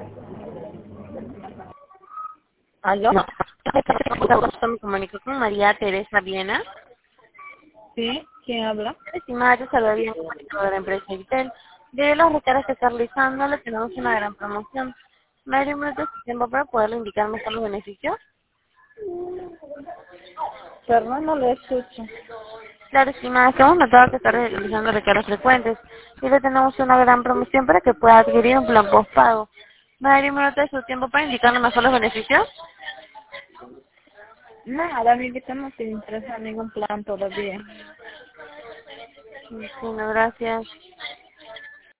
¿Aló? No. Me comunico con María Teresa Viena. ¿Sí? ¿Quién habla? Estimada, yo saludo bien de la empresa Vitel. Debido a los recargas que está realizando, le tenemos una gran promoción. Me daría un minuto de su tiempo para poderle indicar mejor los beneficios. Perdón, no le escucho. Claro, estimada, que hemos notado que está realizando recargas frecuentes y le tenemos una gran promoción para que pueda adquirir un plan postpago. Me daría un minuto de su tiempo para indicarle mejor los beneficios. No, ahora mismo no te interesa ningún plan todavía. Sí, no, gracias.